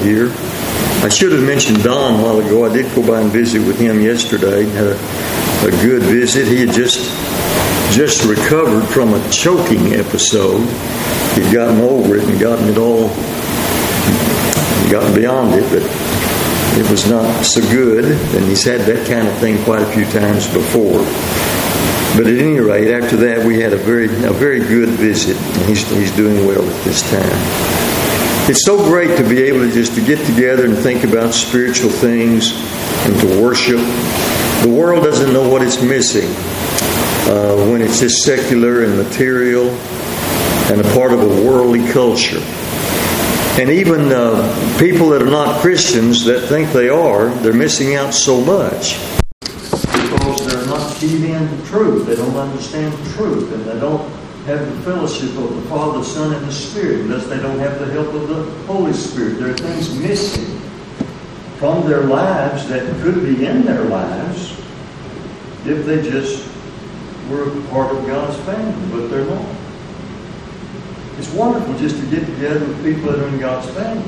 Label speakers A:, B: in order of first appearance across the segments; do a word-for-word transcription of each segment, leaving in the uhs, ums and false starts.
A: here. I should have mentioned Don a while ago. I did go by and visit with him yesterday. Had a, a good visit. He had just just recovered from a choking episode. He'd gotten over it and gotten it all, gotten beyond it, but it was not so good. And he's had that kind of thing quite a few times before. But at any rate, after that, we had a very a very good visit, and he's he's doing well at this time. It's so great to be able to just to get together and think about spiritual things and to worship. The world doesn't know what it's missing uh, when it's just secular and material and a part of a worldly culture. And even uh, people that are not Christians that think they are, they're missing out so much. Because they're not keyed in to truth. They don't understand the truth, and they don't have the fellowship of the Father, the Son, and the Spirit, unless they don't have the help of the Holy Spirit. There are things missing from their lives that could be in their lives if they just were part of God's family, but they're not. It's wonderful just to get together with people that are in God's family,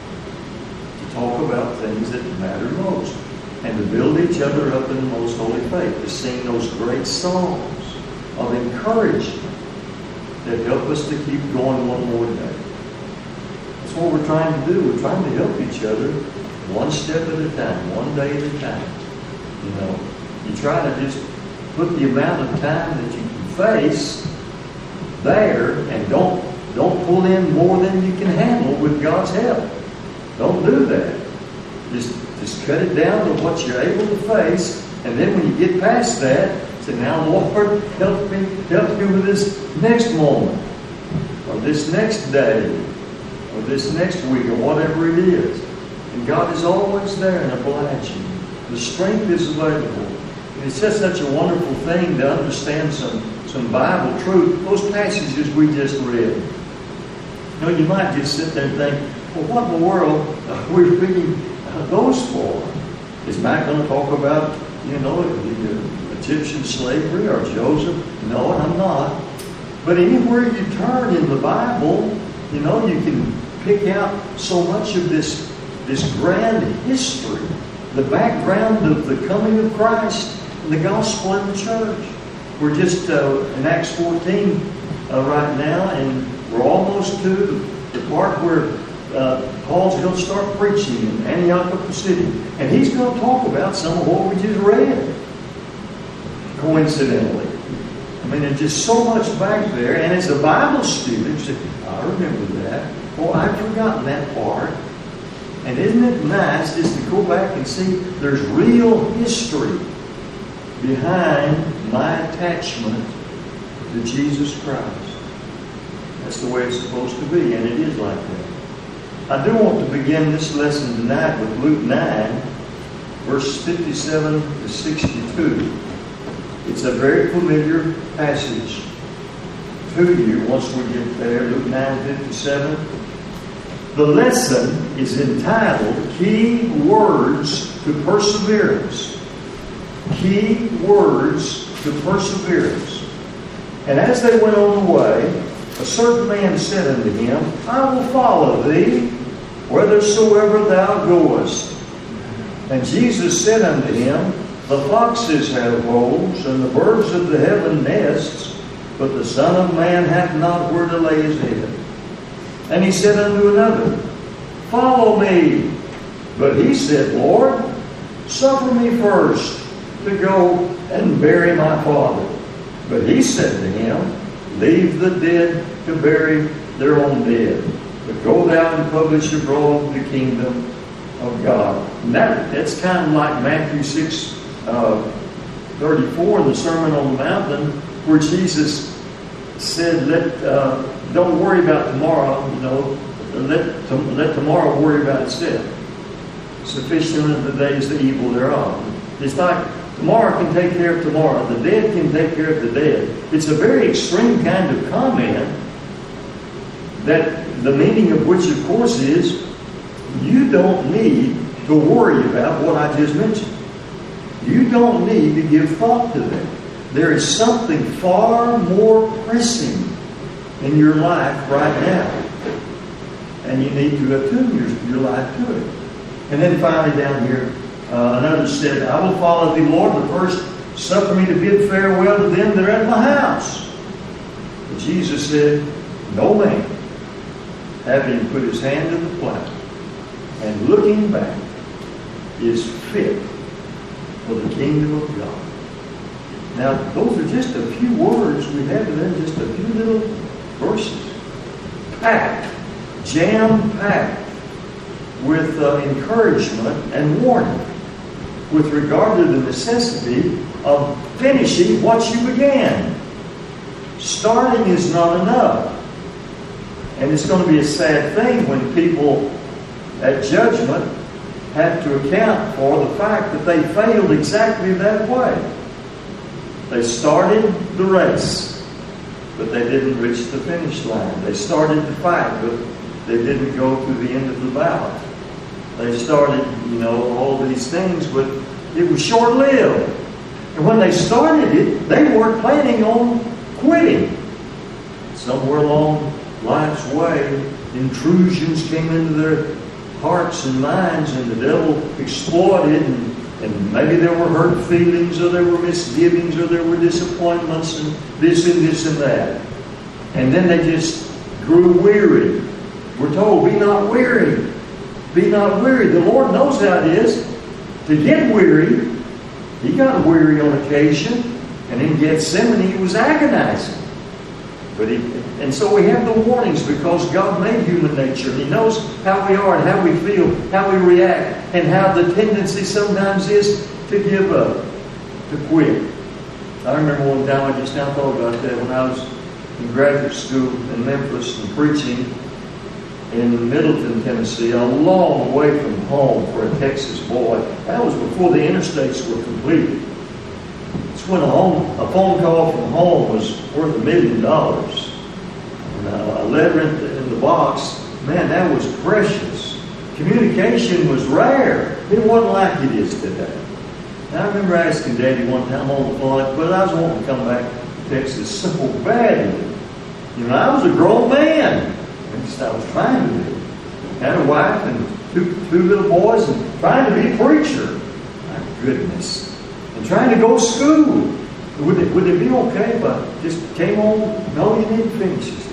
A: to talk about things that matter most, and to build each other up in the most holy faith, to sing those great songs of encouragement that help us to keep going one more day. That's what we're trying to do. We're trying to help each other one step at a time, one day at a time. You know, you try to just put the amount of time that you can face there, and don't don't pull in more than you can handle with God's help. Don't do that. Just just cut it down to what you're able to face, and then when you get past that, say, now, Lord, help me, help me with this next moment, or this next day, or this next week, or whatever it is. And God is always there and obliging. The strength is available. And it's just such a wonderful thing to understand some, some Bible truth. Those passages we just read. You know, you might just sit there and think, well, what in the world are we reading those for? Is Matt going to talk about, you know, the Egyptian slavery or Joseph? No, I'm not. But anywhere you turn in the Bible, you know, you can pick out so much of this, this grand history, the background of the coming of Christ and the gospel in the church. We're just uh, in Acts fourteen uh, right now, and we're almost to the, the part where uh, Paul's going to start preaching in Antioch of Pisidia. And he's going to talk about some of what we just read. Coincidentally. I mean, there's just so much back there. And as a Bible student, you say, I remember that. Oh, I've forgotten that part. And isn't it nice just to go back and see there's real history behind my attachment to Jesus Christ. That's the way it's supposed to be, and it is like that. I do want to begin this lesson tonight with Luke nine, verse fifty-seven to sixty-two. It's a very familiar passage to you once we get there. Luke nine fifty-seven. The lesson is entitled Key Words to Perseverance. Key Words to Perseverance. And as they went on the way, a certain man said unto him, I will follow thee whithersoever thou goest. And Jesus said unto him, The foxes have holes, and the birds of the heaven nests, but the Son of Man hath not where to lay his head. And he said unto another, Follow me. But he said, Lord, suffer me first to go and bury my father. But he said to him, Leave the dead to bury their own dead, but go thou and publish abroad the kingdom of God. And that, that's kind of like Matthew six uh, thirty-four in the Sermon on the Mountain, where Jesus said, "Let uh, don't worry about tomorrow. You know, let to, let tomorrow worry about itself. Sufficient of the day is the evil thereof." It's like tomorrow can take care of tomorrow. The dead can take care of the dead. It's a very extreme kind of comment, that the meaning of which, of course, is you don't need to worry about what I just mentioned. You don't need to give thought to that. There is something far more pressing in your life right now. and you need to attune your, your life to it. And then finally down here, uh, another said, I will follow thee, Lord, but first suffer me to bid farewell to them that are at my house. But Jesus said, no man, having put his hand in the plow and looking back, is fit for the kingdom of God. Now, those are just a few words we have in there, just a few little verses. Packed, jam-packed with uh, encouragement and warning with regard to the necessity of finishing what you began. Starting is not enough. And it's going to be a sad thing when people at judgment have to account for the fact that they failed exactly that way. They started the race, but they didn't reach the finish line. They started the fight, but they didn't go to the end of the battle. They started, you know, all these things, but it was short-lived. And when they started it, they weren't planning on quitting. Somewhere along life's way, intrusions came into their hearts and minds, and the devil exploited, and, and maybe there were hurt feelings, or there were misgivings, or there were disappointments, and this and this and that. And then they just grew weary. We're told, be not weary. Be not weary. The Lord knows how it is to get weary. He got weary on occasion, and in Gethsemane he was agonizing. But he, and so we have the warnings because God made human nature. And He knows how we are and how we feel, how we react, and how the tendency sometimes is to give up, to quit. I remember one time, I just now thought about that, when I was in graduate school in Memphis and preaching in Middleton, Tennessee, a long way from home for a Texas boy. That was before the interstates were completed. It's when a, home, a phone call from home was worth a million dollars. And a letter in the, in the box, man, that was precious. Communication was rare. It wasn't like it is today. And I remember asking Daddy one time on the phone, but I was wanting to come back to Texas so badly. You know, I was a grown man. I was trying to do. Had a wife and two, two little boys and trying to be a preacher. My goodness. And trying to go to school. Would it, would it be okay if I just came home? No, you need to finish this.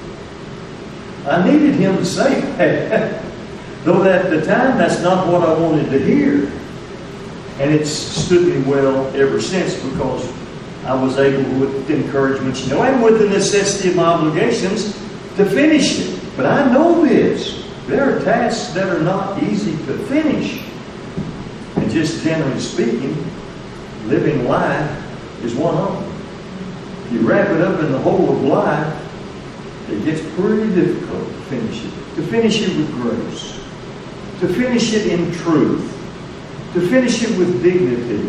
A: I needed him to say that. Though at the time, that's not what I wanted to hear. And it's stood me well ever since because I was able, with encouragement, you know, and with the necessity of my obligations, to finish it. But I know this. There are tasks that are not easy to finish. And just generally speaking, living life is one of them. If you wrap it up in the whole of life, it gets pretty difficult to finish it. To finish it with grace. To finish it in truth. To finish it with dignity.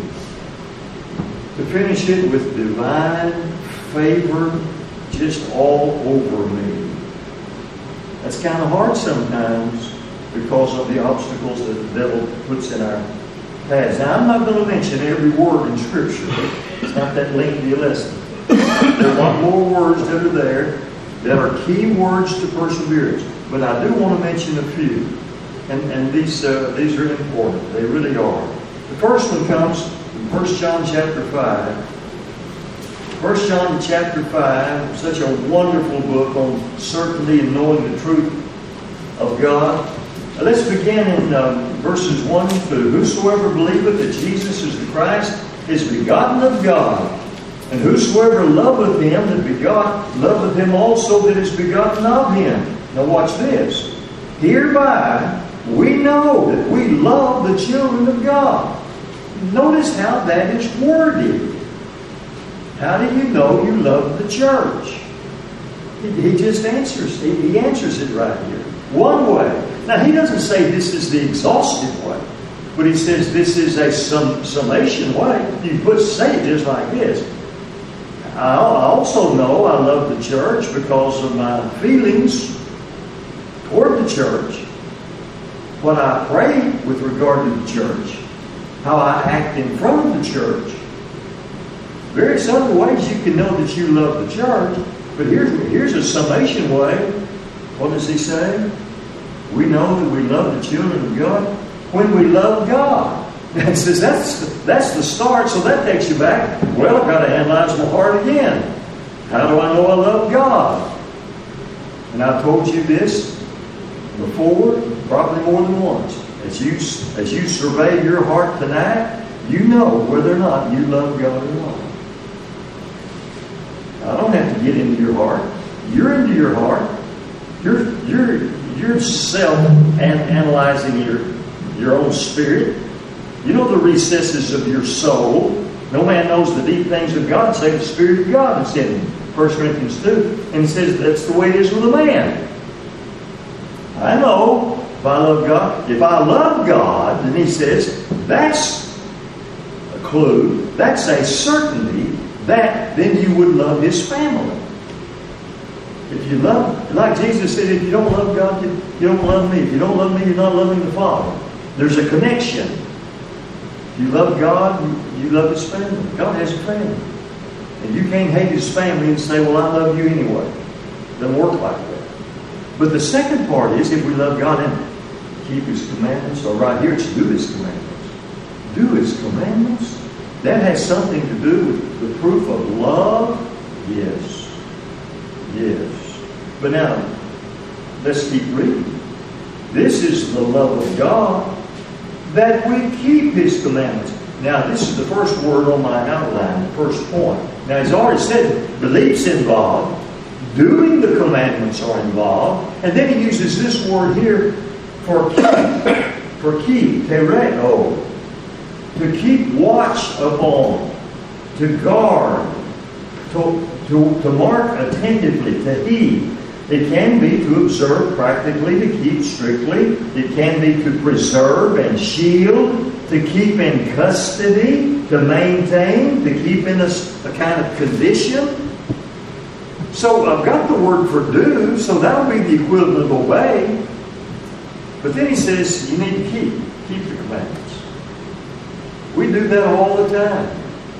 A: To finish it with divine favor just all over me. That's kind of hard sometimes because of the obstacles that the devil puts in our paths. Now, I'm not going to mention every word in Scripture. It's not that lengthy a lesson. There are a lot more words that are there that are key words to perseverance. But I do want to mention a few. And, and these, uh, these are important. They really are. The first one comes in First John chapter five. First John chapter five, such a wonderful book on certainty and knowing the truth of God. Now let's begin in uh, verses one and two. Whosoever believeth that Jesus is the Christ is begotten of God. And whosoever loveth him that begot, loveth him also that is begotten of him. Now watch this. Hereby we know that we love the children of God. Notice how that is worded. How do you know you love the church? He, he just answers. He, he answers it right here. One way. Now, he doesn't say this is the exhaustive way. But he says this is a sum, summation way. You put say it just like this. I, I also know I love the church because of my feelings toward the church. What I pray with regard to the church. How I act in front of the church. Various other ways you can know that you love the church. But here's, here's a summation way. What does he say? We know that we love the children of God when we love God. And it says that's, that's the start, so that takes you back. Well, I've got to analyze my heart again. How do I know I love God? And I've told you this before, probably more than once. As you, as you survey your heart tonight, you know whether or not you love God or not. I don't have to get into your heart. You're into your heart. You're, you're, you're self-analyzing your, your own spirit. You know the recesses of your soul. No man knows the deep things of God save the Spirit of God. It's in First Corinthians two. And he says that's the way it is with a man. I know if I love God. If I love God, then he says, that's a clue. That's a certainty that then you would love His family. If you love, like Jesus said, if you don't love God, you, you don't love me. If you don't love me, you're not loving the Father. There's a connection. If you love God, you, you love His family. God has a family. And you can't hate His family and say, well, I love you anyway. It doesn't work like that. But the second part is, if we love God and keep His commandments, or right here it's do His commandments. Do His commandments? That has something to do with the proof of love? Yes. Yes. But now, let's keep reading. This is the love of God, that we keep His commandments. Now, this is the first word on my outline, the first point. Now, He's already said belief's involved, doing the commandments are involved, and then He uses this word here for keep, for keep, tereo, to keep watch upon, to guard, to, to, to mark attentively, to heed. It can be to observe practically, to keep strictly. It can be to preserve and shield, to keep in custody, to maintain, to keep in a, a kind of condition. So I've got the word for do, so that'll be the equivalent of obey. But then he says you need to keep, keep the commandments. We do that all the time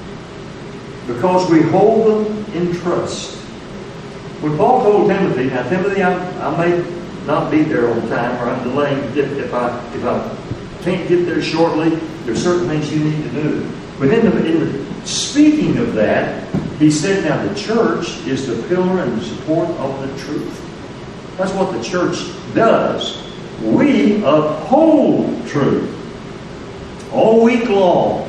A: because we hold them in trust. When Paul told Timothy, now Timothy, I, I may not be there on time, or I'm delaying if, if I if I can't get there shortly. There's certain things you need to do. But in the, in the speaking of that, he said, now the church is the pillar and the support of the truth. That's what the church does. We uphold truth all week long.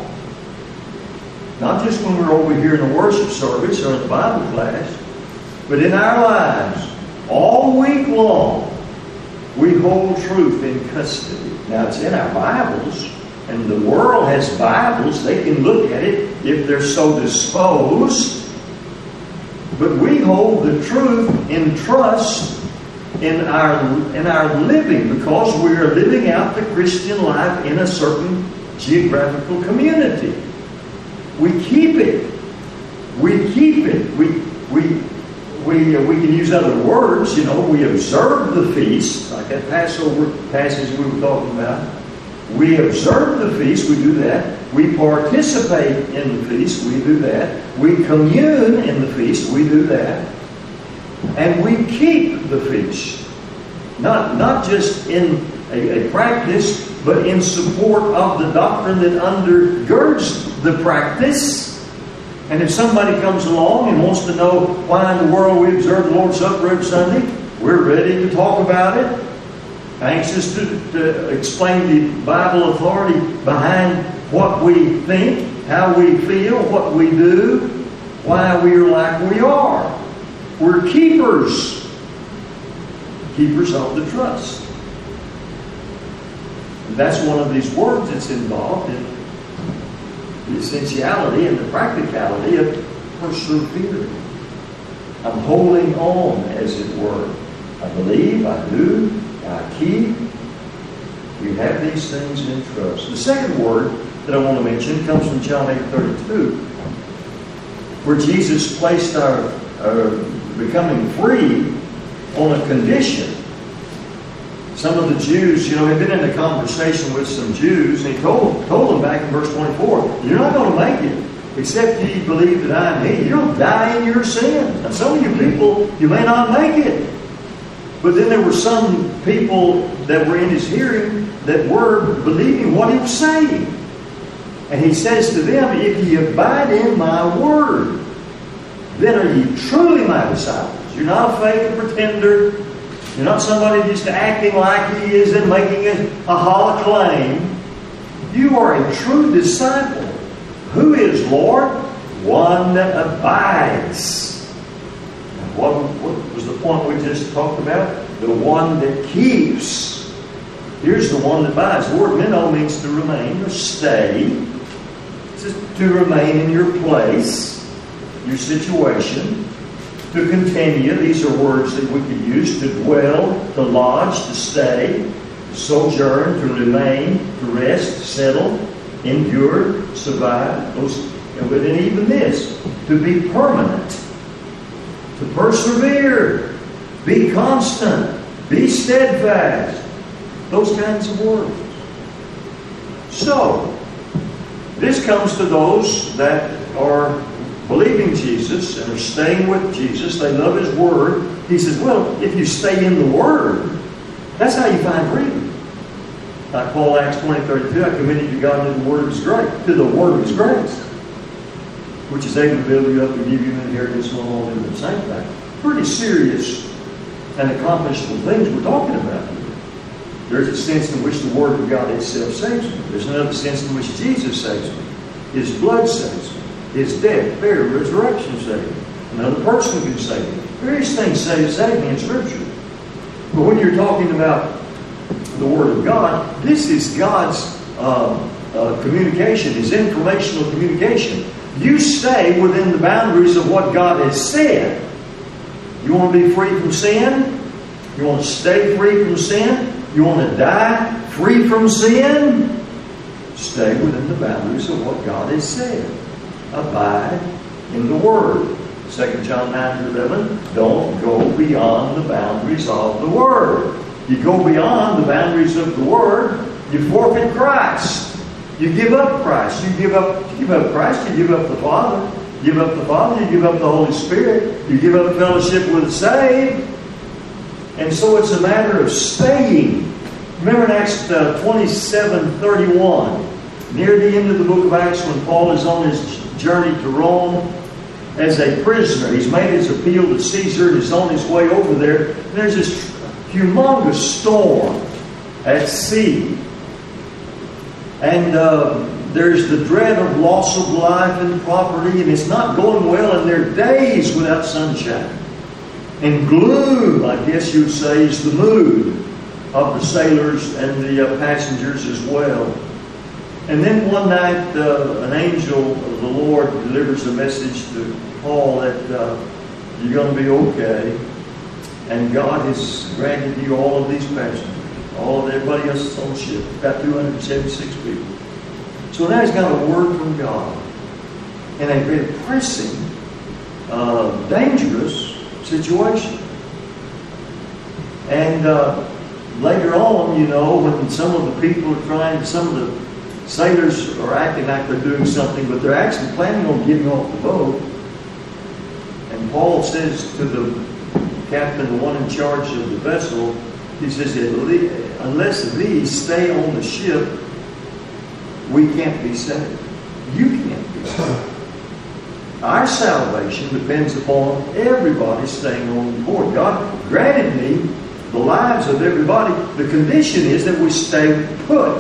A: Not just when we're over here in the worship service or in the Bible class, but in our lives, all week long, we hold truth in custody. Now, it's in our Bibles, and the world has Bibles. They can look at it if they're so disposed. But we hold the truth in trust in our, in our living, because we are living out the Christian life in a certain geographical community. We keep it. We keep it. We we we uh, we can use other words. You know, we observe the feast, like that Passover passage we were talking about. We observe the feast. We do that. We participate in the feast. We do that. We commune in the feast. We do that. And we keep the feast, not not just in a, a practice, but in support of the doctrine that undergirds the practice. And if somebody comes along and wants to know why in the world we observe the Lord's Supper every Sunday, we're ready to talk about it. Anxious to, to explain the Bible authority behind what we think, how we feel, what we do, why we are like we are. We're keepers. Keepers of the trust. And that's one of these words that's involved in the essentiality and the practicality of persevering. I'm holding on, as it were. I believe, I do, I keep. We have these things in trust. The second word that I want to mention comes from John eight thirty-two, where Jesus placed our, our becoming free on a condition. Some of the Jews, you know, had been in a conversation with some Jews, and he told, told them back in verse twenty-four, you're not going to make it except ye believe that I am He. You'll die in your sins. Now, some of you people, you may not make it.
B: But then there were some people that were in his hearing that were believing what he was saying. And he says to them, if ye abide in my word, then are ye truly my disciples. You're not a fake pretender. You're not somebody just acting like he is and making a, a hollow claim. You are a true disciple. Who is Lord? One that abides. And what, what was the point we just talked about? The one that keeps. Here's the one that abides. The word meno means to remain or stay. To remain in your place, your situation, to continue. These are words that we could use: to dwell, to lodge, to stay, to sojourn, to remain, to rest, to settle, endure, survive. Those, but then even this, to be permanent, to persevere, be constant, be steadfast. Those kinds of words. So, this comes to those that are believing Jesus and are staying with Jesus. They love His Word. He says, well, if you stay in the Word, that's how you find freedom. Like Paul, Acts twenty thirty-two, I commend you to God and to the Word of His grace, to the Word of His grace, which is able to build you up and give you an inheritance and all in the same thing. Pretty serious and accomplishable things we're talking about here. There's a sense in which the Word of God itself saves me. There's another sense in which Jesus saves me. His blood saves me. His death, burial, resurrection saves me. Another person can save me. Various things save, save me in Scripture. But when you're talking about the Word of God, this is God's uh, uh, communication, His informational communication. You stay within the boundaries of what God has said. You want to be free from sin? You want to stay free from sin? You want to die free from sin? Stay within the boundaries of what God has said. Abide in the Word. Second John nine eleven. Don't go beyond the boundaries of the Word. You go beyond the boundaries of the Word, you forfeit Christ. You give up Christ. You give up, you give up Christ, you give up the Father. You give up the Father, you give up the Holy Spirit. You give up fellowship with the saved. And so it's a matter of staying. Remember in Acts uh, twenty-seven thirty-one, near the end of the book of Acts, when Paul is on his journey to Rome as a prisoner. He's made his appeal to Caesar and is on his way over there. And there's this humongous storm at sea. And uh, there's the dread of loss of life and property, and it's not going well, and there are days without sunshine. And gloom, I guess you would say, is the mood of the sailors and the uh, passengers as well. And then one night, uh, an angel of the Lord delivers a message to Paul that uh, you're going to be okay. And God has granted you all of these passengers. All of everybody else is on the ship. About two hundred seventy-six people. So now he's got a word from God. In a very pressing, uh, dangerous situation. And uh, later on, you know, when some of the people are trying, some of the sailors are acting like they're doing something, but they're actually planning on getting off the boat. And Paul says to the captain, the one in charge of the vessel, he says, unless these stay on the ship, we can't be saved. You can't be saved. Our salvation depends upon everybody staying on board. God granted me the lives of everybody. The condition is that we stay put.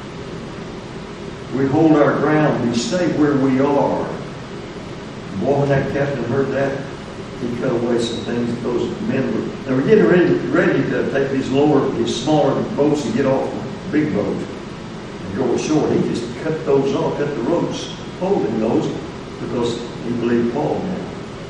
B: We hold our ground. We stay where we are. Boy, when that captain heard that, he cut away some things. Those men were, they were getting ready, ready to take these lower, these smaller boats and get off the big boat and go ashore. He just cut those off, cut the ropes holding those, because he believed Paul now.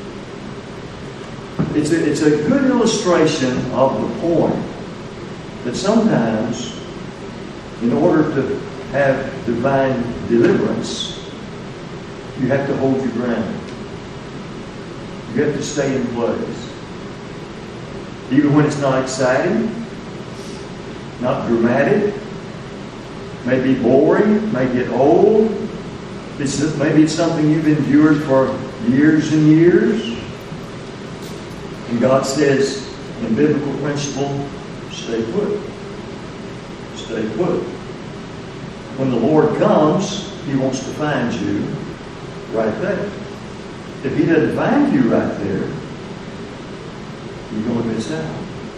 B: It's a, it's a good illustration of the point that sometimes, in order to have divine deliverance, you have to hold your ground. You have to stay in place. Even when it's not exciting, not dramatic, maybe boring, may get old. It's, maybe it's something you've endured for years and years. And God says, in biblical principle, stay put. Stay put. When the Lord comes, He wants to find you right there. If He doesn't find you right there, you're going to miss out.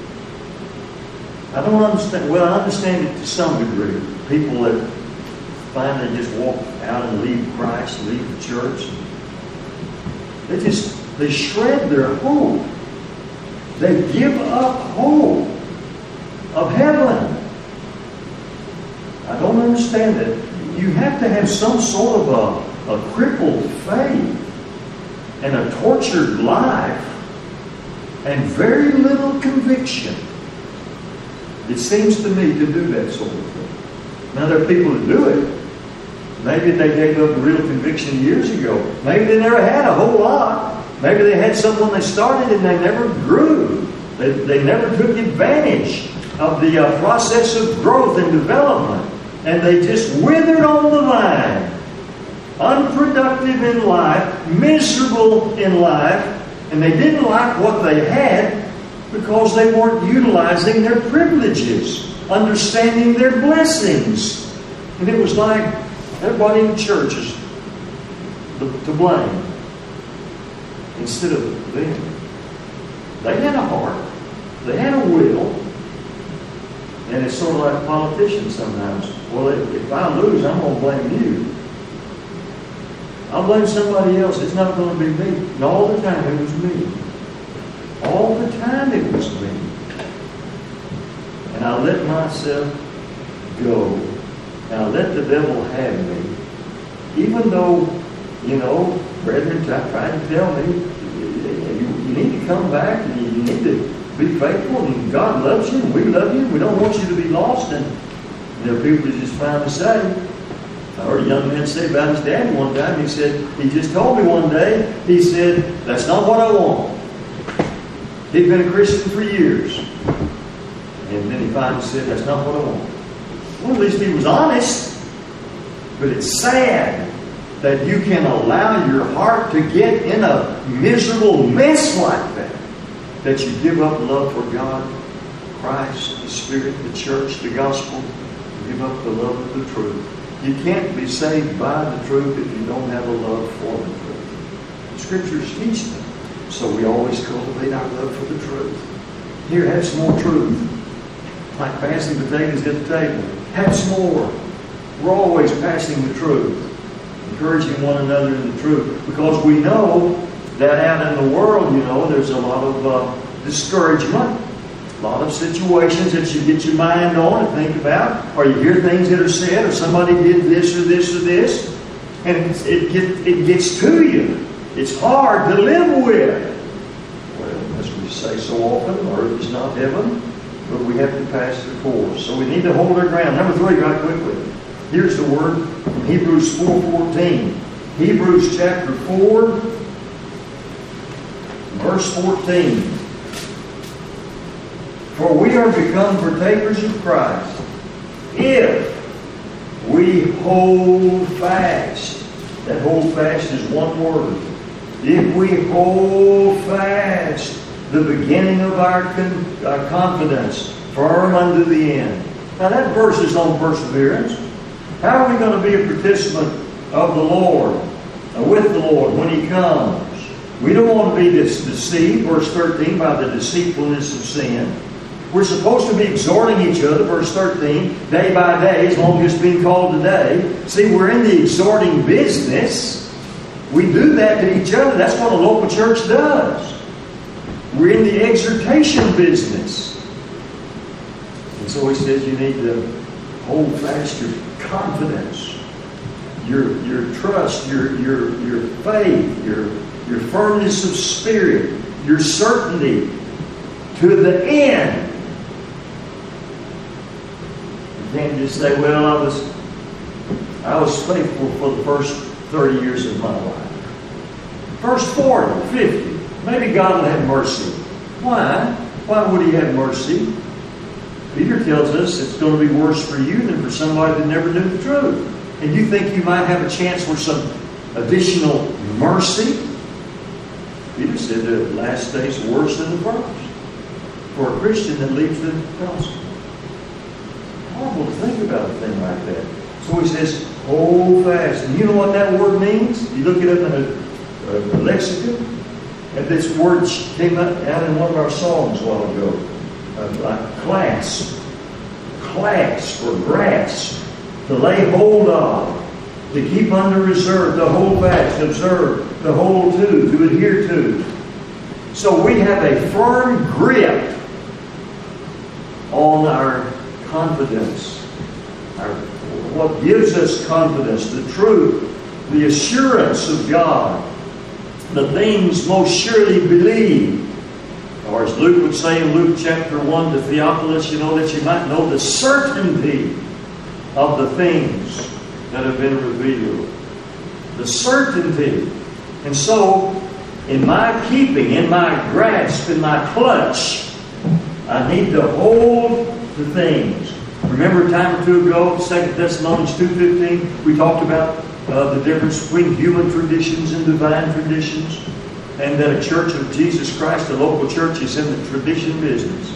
B: I don't understand. Well, I understand it to some degree. People that finally just walk out and leave Christ, leave the church, they just, they shred their hope. They give up hope of heaven. I don't understand it. You have to have some sort of a, a crippled faith and a tortured life and very little conviction, it seems to me, to do that sort of thing. Now, there are people that do it. Maybe they gave up real conviction years ago. Maybe they never had a whole lot. Maybe they had something they started and they never grew. They, they never took advantage of the uh, process of growth and development. And they just withered on the vine. Unproductive in life, miserable in life, and they didn't like what they had because they weren't utilizing their privileges, understanding their blessings. And it was like everybody in the church is to blame instead of them. They had a heart. They had a will. And it's sort of like politicians sometimes. Well, if, if I lose, I'm going to blame you. I'll blame somebody else. It's not going to be me. And all the time it was me. All the time it was me. And I let myself go. And I let the devil have me. Even though, you know, brethren tried to tell me, you, you need to come back and you need to be faithful, and God loves you, and we love you, we don't want you to be lost. And there are people that just finally say, I heard a young man say about his dad one time, he said, he just told me one day, he said, that's not what I want. He'd been a Christian for years. And then he finally said, that's not what I want. Well, at least he was honest. But it's sad that you can allow your heart to get in a miserable mess like that. That you give up love for God, Christ, the Spirit, the church, the gospel. You give up the love of the truth. You can't be saved by the truth if you don't have a love for the truth. The Scriptures teach them. So we always cultivate our love for the truth. Here, have some more truth. Like passing potatoes at the table. Have some more. We're always passing the truth. Encouraging one another in the truth. Because we know that out in the world, you know, there's a lot of uh, discouragement, a lot of situations that you get your mind on and think about, or you hear things that are said, or somebody did this or this or this, and it, it, get, it gets to you. It's hard to live with. Well, as we say so often, earth is not heaven, but we have to pass the course. So we need to hold our ground. Number three, right quickly. Here's the word from Hebrews four fourteen. Hebrews chapter four, verse fourteen. For we are become partakers of Christ if we hold fast. That hold fast is one word. If we hold fast the beginning of our, con- our confidence firm unto the end. Now that verse is on perseverance. How are we going to be a participant of the Lord, uh, with the Lord when He comes? We don't want to be deceived, verse thirteen, by the deceitfulness of sin. We're supposed to be exhorting each other, verse thirteen, day by day, as long as it's being called today. See, we're in the exhorting business. We do that to each other. That's what a local church does. We're in the exhortation business. And so he says you need to hold fast your confidence, your, your trust, your, your, your faith, your, your firmness of spirit, your certainty to the end. You can't just say, well, I was I was faithful for the first thirty years of my life. First forty, fifty. Maybe God will have mercy. Why? Why would He have mercy? Peter tells us it's going to be worse for you than for somebody that never knew the truth. And you think you might have a chance for some additional mercy? Peter said the last days worse than the first. for a Christian that leaves the gospel. Horrible to think about a thing like that. So he says, hold fast. And you know what that word means? You look it up in a, a lexicon. And this word came out, out in one of our songs a while ago. Uh, like clasp. Clasp or grasp. To lay hold of. To keep under reserve. To hold fast. To observe. To hold to. To adhere to. So we have a firm grip on our confidence. Our, what gives us confidence, the truth, the assurance of God, the things most surely believe. Or as Luke would say in Luke chapter one to Theophilus, you know, that you might know the certainty of the things that have been revealed. The certainty. And so, in my keeping, in my grasp, in my clutch, I need to hold the things. Remember a time or two ago, Second Thessalonians two fifteen, we talked about uh, the difference between human traditions and divine traditions, and that a church of Jesus Christ, a local church, is in the tradition business.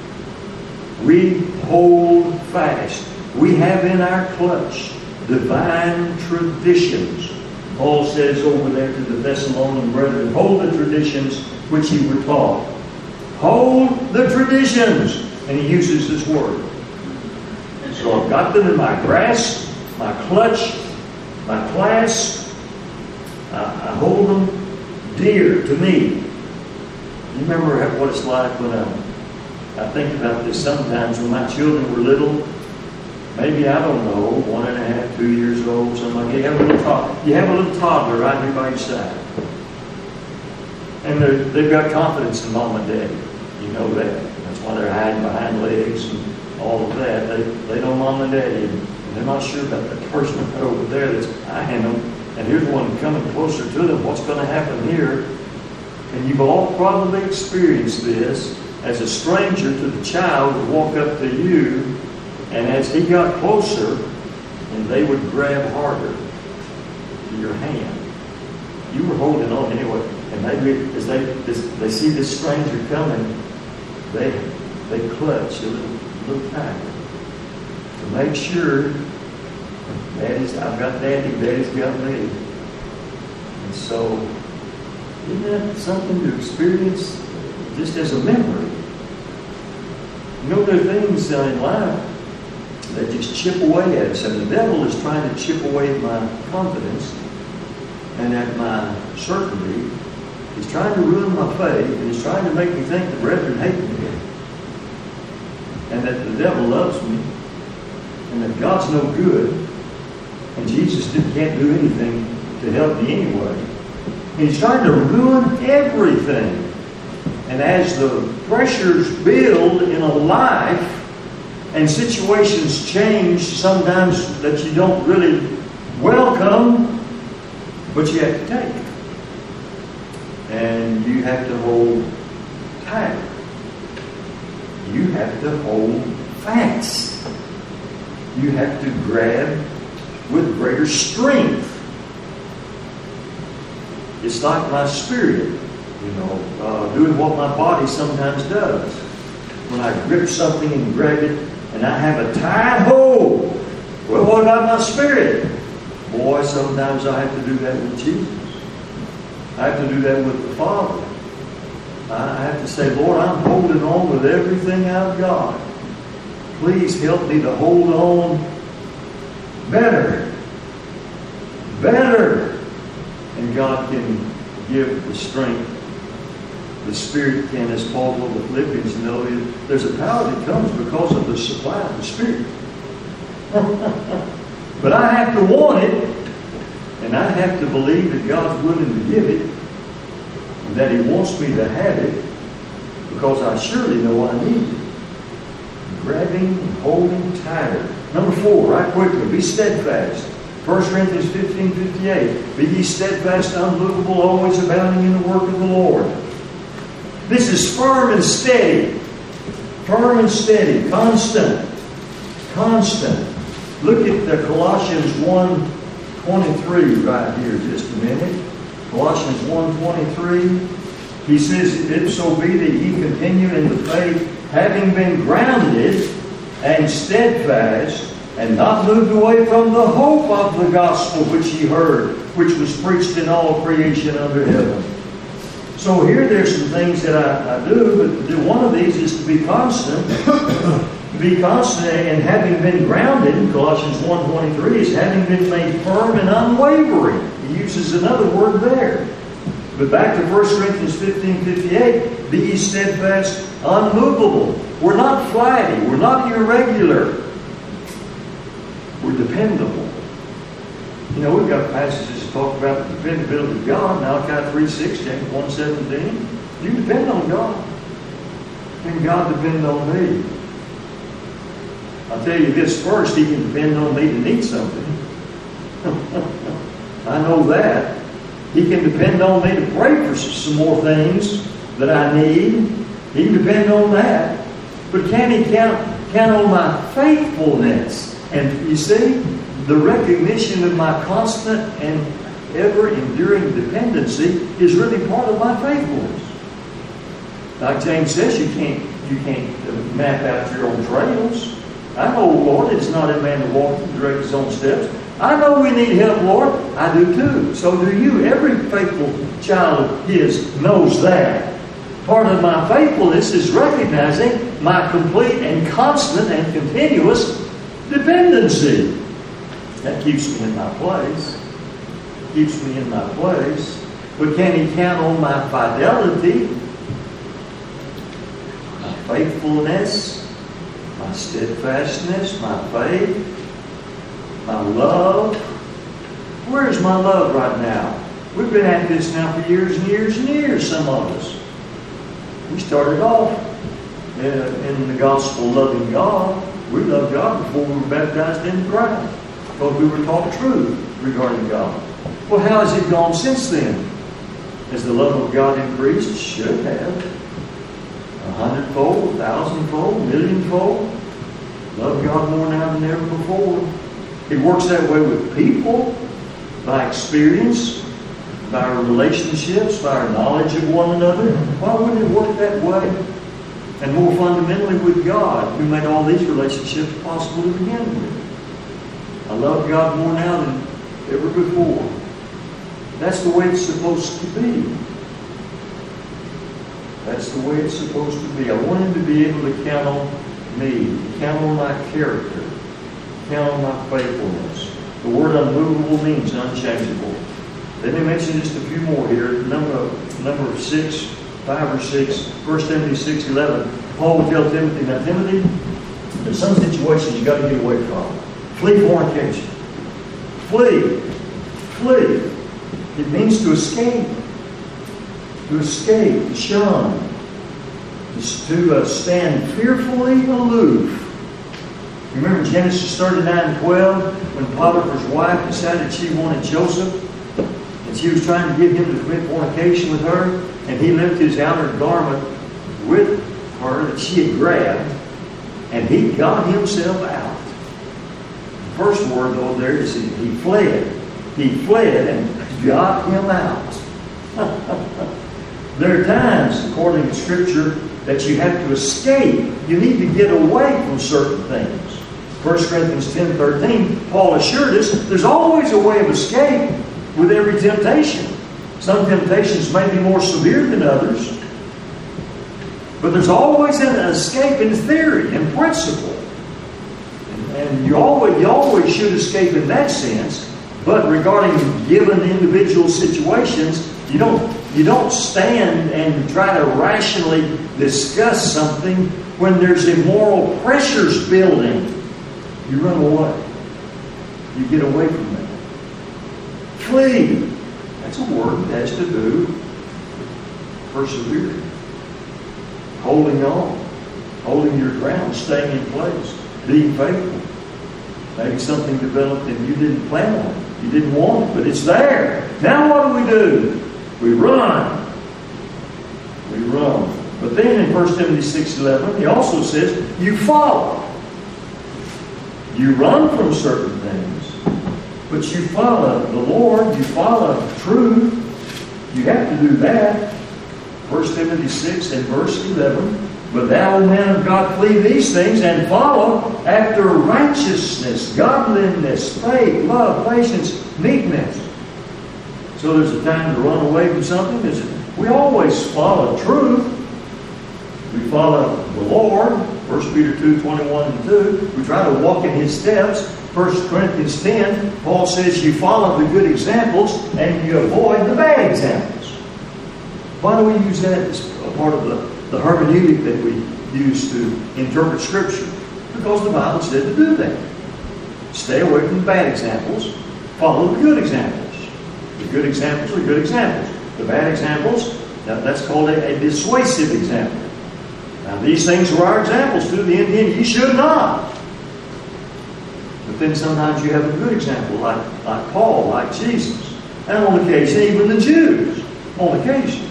B: We hold fast. We have in our clutch divine traditions. Paul says over there to the Thessalonian brethren, hold the traditions which you were taught. Hold the traditions. And he uses this word. And so I've got them in my grasp, my clutch, my clasp. I, I hold them dear to me. You remember what it's like when I, I think about this sometimes when my children were little. Maybe, I don't know, one and a half, two years old, something like that. You have a little toddler, you have a little toddler right here by your side. And they've got confidence in mom and daddy. You know that. That's why they're hiding behind legs and all of that. They, they know mom and daddy. And they're not sure about that person over there that's eyeing them. And here's one coming closer to them. What's going to happen here? And you've all probably experienced this. As a stranger to the child would walk up to you, and as he got closer, and they would grab harder to your hand. You were holding on anyway. And maybe as they as they see this stranger coming, they they clutch a little, little tighter to make sure Daddy's I've got Daddy, Daddy's got me. And so, isn't that something to experience just as a memory? You know, there are things uh, in life that just chip away at us, and the devil is trying to chip away at my confidence and at my certainty. He's trying to ruin my faith, and he's trying to make me think the brethren hate me, and that the devil loves me, and that God's no good, and Jesus can't do anything to help me anyway. And he's trying to ruin everything. And as the pressures build in a life, and situations change sometimes that you don't really welcome, but you have to take. And you have to hold tight. You have to hold fast. You have to grab with greater strength. It's like my spirit, you know, uh, doing what my body sometimes does. When I grip something and grab it, and I have a tight hold. Well, what about my spirit? Boy, sometimes I have to do that with Jesus. I have to do that with the Father. I have to say, Lord, I'm holding on with everything I've got. Please help me to hold on better. Better. And God can give the strength. The Spirit can, as Paul told the Philippians, know there's a power that comes because of the supply of the Spirit. But I have to want it, and I have to believe that God's willing to give it, and that He wants me to have it, because I surely know I need it. Grabbing and holding tighter. Number four, right quickly, be steadfast. First Corinthians fifteen fifty-eight. Be ye steadfast, unmovable, always abounding in the work of the Lord. This is firm and steady. Firm and steady. Constant. Constant. Look at the Colossians one twenty-three right here just a minute. Colossians one twenty-three. He says, if so be that ye continue in the faith, having been grounded and steadfast, and not moved away from the hope of the gospel which ye heard, which was preached in all creation under heaven. So here there's some things that I, I do, but one of these is to be constant. To be constant and having been grounded, Colossians one twenty-three, is having been made firm and unwavering. He uses another word there. But back to First Corinthians fifteen fifty-eight, be ye steadfast, unmovable. We're not flighty. We're not irregular. We're dependable. You know, we've got passages that talk about the dependability of God. Malachi three six, James one seventeen. You depend on God. Can God depend on me? I'll tell you this first, He can depend on me to need something. I know that. He can depend on me to pray for some more things that I need. He can depend on that. But can He count, count on my faithfulness? And you see, the recognition of my constant and ever-enduring dependency is really part of my faithfulness. Like James says, you can't, you can't map out your own trails. I know, Lord, it's not a man to walk to direct his own steps. I know we need help, Lord. I do too. So do you. Every faithful child of His knows that. Part of my faithfulness is recognizing my complete and constant and continuous dependency. That keeps me in my place. Keeps me in my place. But can He count on my fidelity, my faithfulness, my steadfastness, my faith, my love? Where's my love right now? We've been at this now for years and years and years, some of us. We started off in, in the gospel loving God. We loved God before we were baptized into Christ, because we were taught truth regarding God. Well, how has it gone since then? Has the love of God increased? Should have. A hundredfold, a thousandfold, a millionfold. Love God more now than ever before. It works that way with people, by experience, by our relationships, by our knowledge of one another. Why wouldn't it work that way? And more fundamentally with God, who made all these relationships possible to begin with. I love God more now than ever before. That's the way it's supposed to be. That's the way it's supposed to be. I want Him to be able to count on me, count on my character, count on my faithfulness. The word unmovable means unchangeable. Let me mention just a few more here. Number, number six, five or six, First Timothy six eleven. Paul would tell Timothy, now Timothy, there's some situations you've got to get away from. Flee fornication. Flee. Flee. It means to escape. To escape, to shun. To uh, stand fearfully aloof. Remember Genesis thirty-nine twelve, when Potiphar's wife decided she wanted Joseph, and she was trying to get him to commit fornication with her, and he left his outer garment with her that she had grabbed, and he got himself out. The first word though there is he, he fled. He fled and got him out. There are times, according to Scripture, that you have to escape. You need to get away from certain things. First Corinthians ten thirteen, Paul assured us there's always a way of escape with every temptation. Some temptations may be more severe than others, but there's always an escape in theory, in principle. And, and you always, you always should escape in that sense, but regarding given individual situations, you don't, you don't stand and try to rationally discuss something when there's immoral pressures building. You run away. You get away from that. Flee. That's a word that has to do with persevering. Holding on. Holding your ground. Staying in place. Being faithful. Maybe something developed and you didn't plan on it. You didn't want it, but it's there. Now what do we do? We run. We run. But then in First Timothy six eleven, he also says, you follow. You run from certain things, but you follow the Lord, you follow truth. You have to do that. First Timothy six and verse eleven, But thou, O man of God, flee these things and follow after righteousness, godliness, faith, love, patience, meekness. So there's a time to run away from something. There's a, we always follow truth. We follow the Lord. First Peter two, twenty-one and two. We try to walk in His steps. First Corinthians ten, Paul says you follow the good examples and you avoid the bad examples. Why do we use that as a part of the, the hermeneutic that we use to interpret Scripture? Because the Bible said to do that. Stay away from the bad examples. Follow the good examples. The good examples are good examples. The bad examples, now that's called a, a dissuasive example. Now these things are our examples to the intent ye should not. But then sometimes you have a good example like, like Paul, like Jesus. And on occasion, even the Jews. On occasion.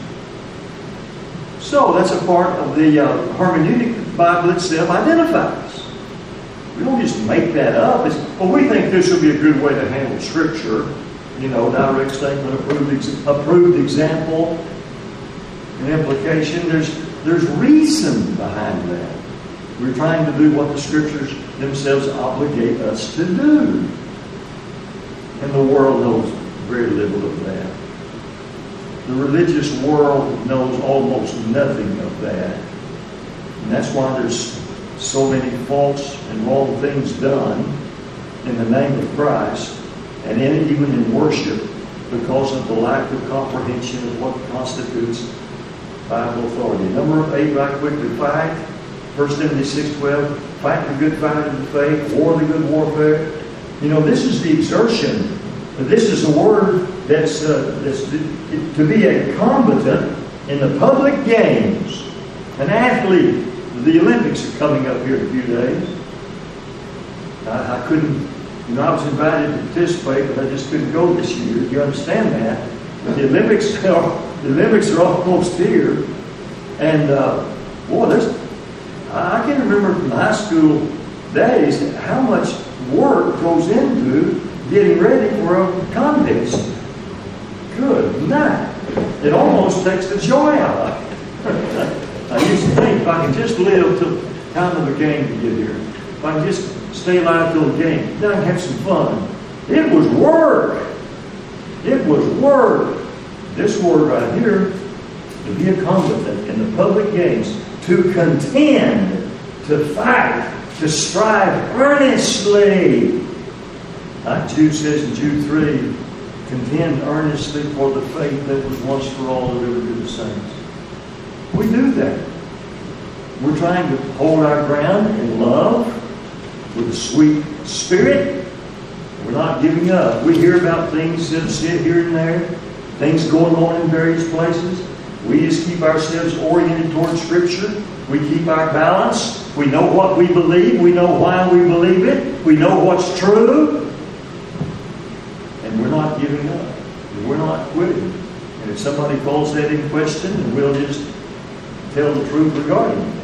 B: So that's a part of the uh, hermeneutic the Bible itself identifies. We don't just make that up. It's, well, we think this would be a good way to handle Scripture. You know, direct statement, approved, approved example, and implication. There's, there's reason behind that. We're trying to do what the Scriptures themselves obligate us to do. And the world knows very little of that. The religious world knows almost nothing of that. And that's why there's so many false and wrong things done in the name of Christ, and in, even in worship, because of the lack of comprehension of what constitutes Bible authority. Number eight, right quickly, fight. First Timothy six twelve, fight the good fight of the faith, war the good warfare. You know, this is the exertion. This is a word that's, uh, that's to, to be a combatant in the public games. An athlete. The Olympics are coming up here in a few days. I, I couldn't, you know, I was invited to participate, but I just couldn't go this year. You understand that? The Olympics are, the Olympics are almost here. And, uh, boy, there's, I can remember from high school days how much work goes into getting ready for a contest. Good night. It almost takes the joy out of it. I used to think if I can just live till the time of the game to get here, if I can just stay alive till the game, then I can have some fun. It was work. It was work. This word right here, to be a combatant in the public games, to contend, to fight, to strive earnestly. Like Jude says in Jude three, contend earnestly for the faith that was once for all delivered to the saints. We do that. We're trying to hold our ground in love with a sweet spirit. We're not giving up. We hear about things that sit here and there, things going on in various places. We just keep ourselves oriented towards Scripture. We keep our balance. We know what we believe. We know why we believe it. We know what's true. And we're not giving up. And we're not quitting. And if somebody calls that in question, then we'll just tell the truth regarding it.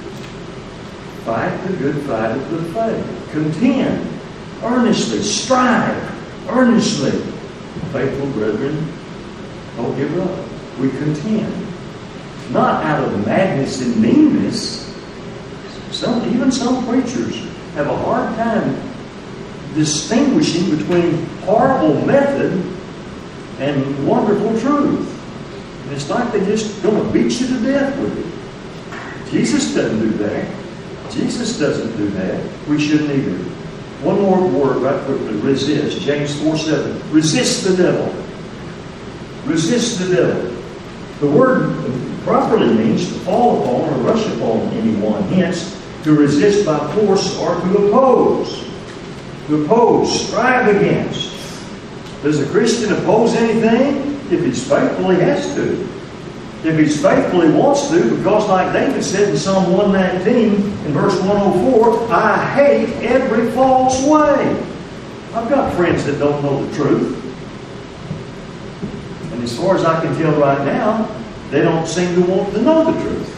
B: Fight the good fight of the faith. Contend earnestly. Strive earnestly. Faithful brethren, don't give up. We contend. Not out of madness and meanness. Some, even some preachers have a hard time distinguishing between horrible method and wonderful truth. And it's like they're just going to beat you to death with it. Jesus doesn't do that. Jesus doesn't do that. We shouldn't either. One more word right quickly. Resist. James four seven. Resist the devil. Resist the devil. The word properly means to fall upon or rush upon anyone. Hence, to resist by force or to oppose. To oppose. Strive against. Does a Christian oppose anything? If he's faithful, he has to. If he's faithful, he wants to, because like David said in Psalm one nineteen, in verse one oh four, I hate every false way. I've got friends that don't know the truth. And as far as I can tell right now, they don't seem to want to know the truth.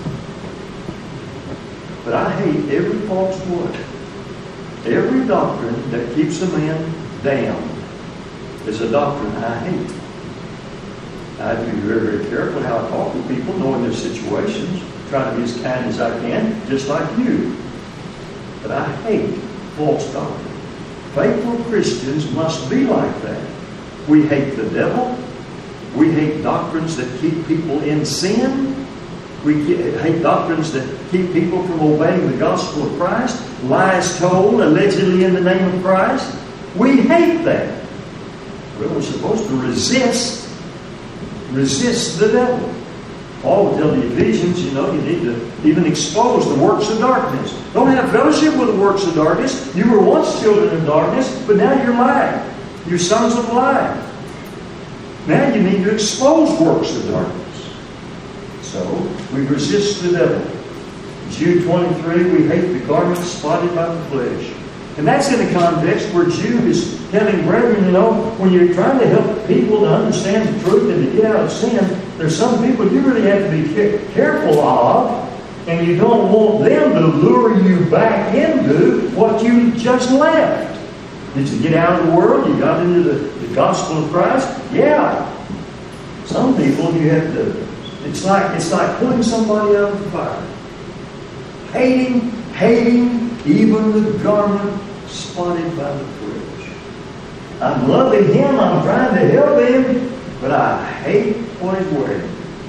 B: But I hate every false way. Every doctrine that keeps a man down is a doctrine I hate. I have to be very, very careful how I talk to people, knowing their situations, try to be as kind as I can, just like you. But I hate false doctrine. Faithful Christians must be like that. We hate the devil. We hate doctrines that keep people in sin. We hate doctrines that keep people from obeying the gospel of Christ. Lies told allegedly in the name of Christ. We hate that. Well, we're supposed to resist, resist the devil. Paul will tell the Ephesians, you know, you need to even expose the works of darkness. Don't have fellowship with the works of darkness. You were once children of darkness, but now you're light. You're sons of light. Now you need to expose works of darkness. So, we resist the devil. Jude twenty-three, we hate the garment spotted by the flesh. And that's in a context where Jude is telling brethren, you know, when you're trying to help people to understand the truth and to get out of sin, there's some people you really have to be careful of, and you don't want them to lure you back into what you just left. Did you get out of the world? You got into the, the gospel of Christ? Yeah. Some people you have to, it's like, it's like pulling somebody out of the fire. Hating, hating even the garment spotted by the flesh. I'm loving him, I'm trying to help him, but I hate what he's wearing.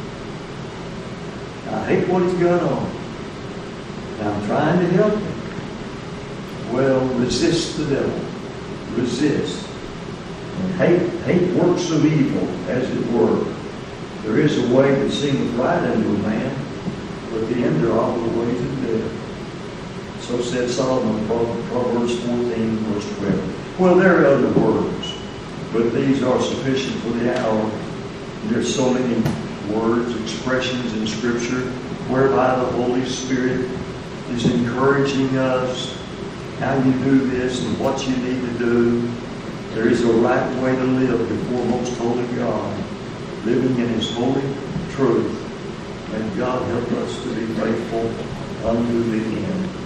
B: I hate what he's got on. And I'm trying to help him. Well, resist the devil. Resist. And hate, hate works of evil, as it were. There is a way that seemeth right unto a man, but the end are all the ways of death. So said Solomon, Proverbs fourteen, verse twelve. Well, there are other words, but these are sufficient for the hour. There's so many words, expressions in Scripture, whereby the Holy Spirit is encouraging us how you do this and what you need to do. There is a right way to live before most holy God, living in His holy truth. And God help us to be faithful unto the end.